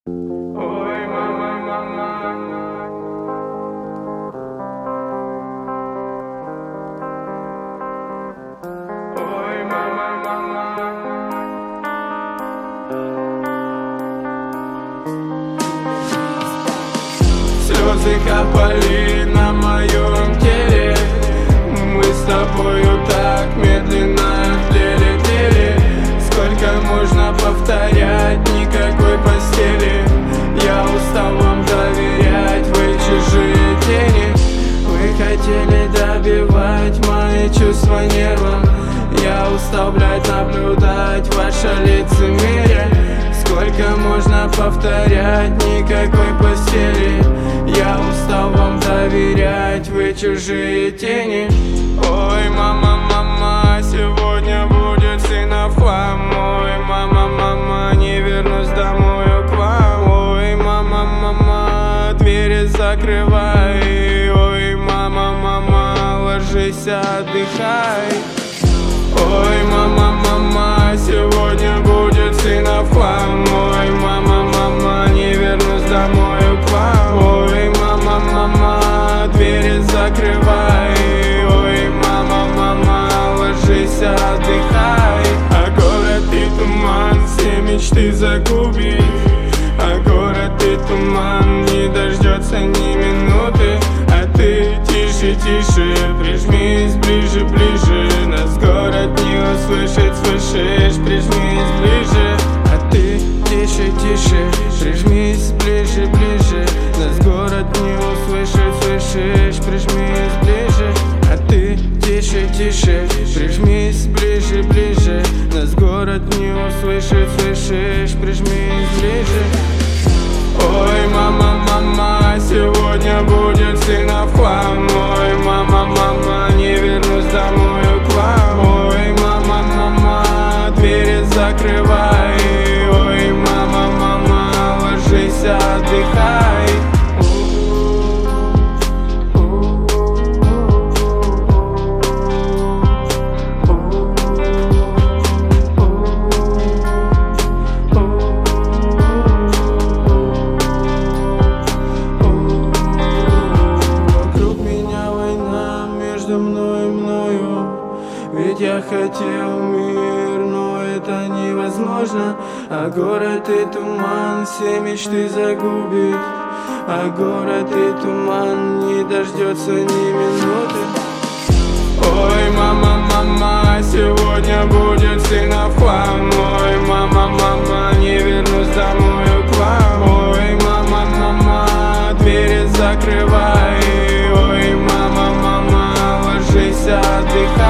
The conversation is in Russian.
Ой, мама, мама. Ой, мама, мама. Слезы капали на моем теле. Мы с тобою так медленно летели. Сколько можно повторять, никакой постели. Я устал вам доверять, вы чужие тени. Вы хотели добивать мои чувства нервом. Я устал, блядь, наблюдать ваше лицемерие. Сколько можно повторять, никакой постели. Я устал вам доверять, вы чужие тени. Ой, мама, мама, сегодня будет сына в хлам. Ой, мама, мама, не вернусь домой к вам. Ой, мама, мама, двери закрывай. Ой, мама, мама, ложись, отдыхай. Ой, мама, мама, сегодня будет сына в хлам. Ой, мама, мама, не вернусь домой к вам. Ой, мама, мама, двери закрывай. Ой, мама, мама, ложись, отдыхай. А город и туман, все мечты загубить. А город и туман не дождется ни минуты. А ты тише, тише, прижмись ближе, ближе. Нас город не услышит, слышишь, прижмись ближе. А ты тише, тише, прижмись ближе, ближе. Нас город не услышит, слышишь, прижмись ближе. А ты тише, тише, прижмись ближе, ближе. Нас город не услышит, слышишь, прижмись ближе. Ой, мама, мама, сегодня будет сына в хлам. Ой, мама, мама, не вернусь домой к вам. Ой, мама, мама, двери закрывай. Ой, мама, мама, ложись, отдыхай. Между мной и мною. Ведь я хотел мир, но это невозможно. А город и туман все мечты загубит. А город и туман не дождется ни минуты. Ой, мама, мама, сегодня будет сына в хлам. Ой, мама, мама, не вернусь домой к вам. Ой, мама, мама, двери закрывай. Ой, мама, мама, ложись, отдыхай.